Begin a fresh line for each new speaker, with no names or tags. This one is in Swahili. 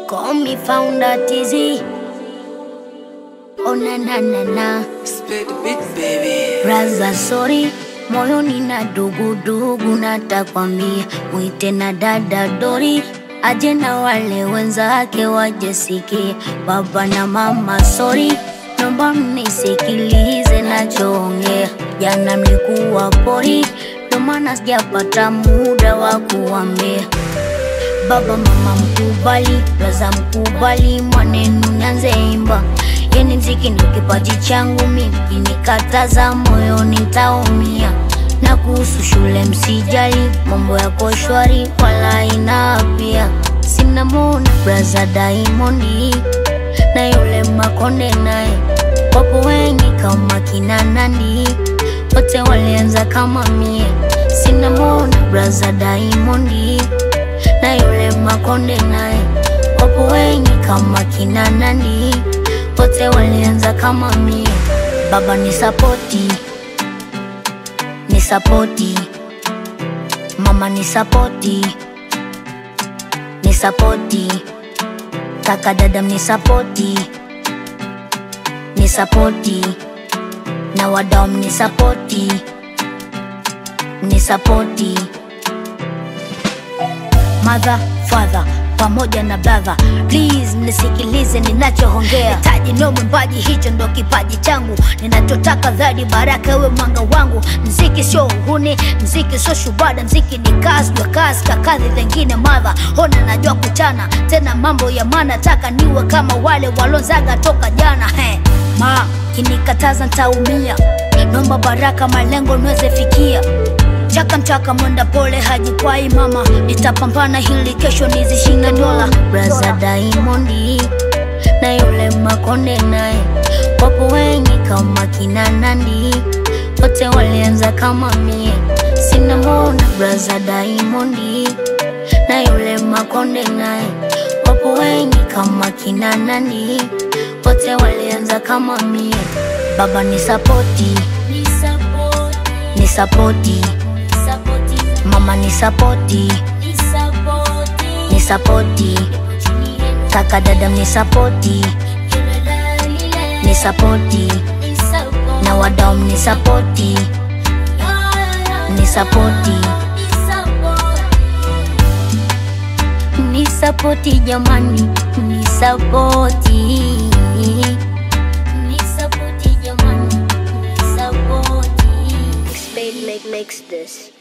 Call me founder TZ. Oh na na na na.
Split the beat, baby.
Raza sorry, moyoni na dugu natakwambia mwite na dada Dori aje na wale wenzake wajesikie. Baba na mama sorry, naomba mnisikilize nachoongea. Jana mlikuwa pori, ndo maana sijapata muda wa kuambia. Baba mama mkubali, raza mkubali, maneno nyanze imba. Yeni mziki ndio kipaji changu mimi, kinikataza moyo nitaumia. Na kuhusu shule msijali, mambo yako shwari wala inapia. Sina mona braza Diamond na yule Makonde naye, wapo wengi kama kina Nandi, wote walianza kama mie. Sina mona braza Diamond na yule Makonde naye, wapo wengi kama kina Nandi, wote walianza kama mie. Baba ni sapoti, ni sapoti. Mama ni sapoti, ni sapoti. Kaka dada ni sapoti, ni sapoti. Na wadau ni sapoti, ni sapoti. Mother, father, pamoja na brother, please nisikilize ninachoongea. Taji no mwimbaji, hicho ndo kipaji changu. Ninachotaka dhadi baraka we mwanga wangu. Mziki sio uhuni, mziki sio shubada, mziki ni kazi wa kazi kakadhi zengine mother. Hona najua kuchana, tena mambo ya maana, taka niwe kama wale walonzaga toka jana. Ma, kinikataza ntaumia, nomba baraka malengo nweze fikia. Chaka mchaka mwenda pole hajikwai mama, nitapambana hili kesho nizishinda dola. Braza Diamond na yule Makonde naye, wapo wengi kama kina Nandi, wote walianza kama mie. Sina mona braza Diamond na yule Makonde naye, wapo wengi kama kina Nandi, wote walianza kama mie. Baba ni sapoti, ni sapoti. Mama ni sapoti, ni sapoti. Kaka dada ni sapoti, ni sapoti. Na wadau ni sapoti, ni sapoti. Ni sapoti jamani, ni sapoti. Ni sapoti jamani, ni sapoti. Spade makes this.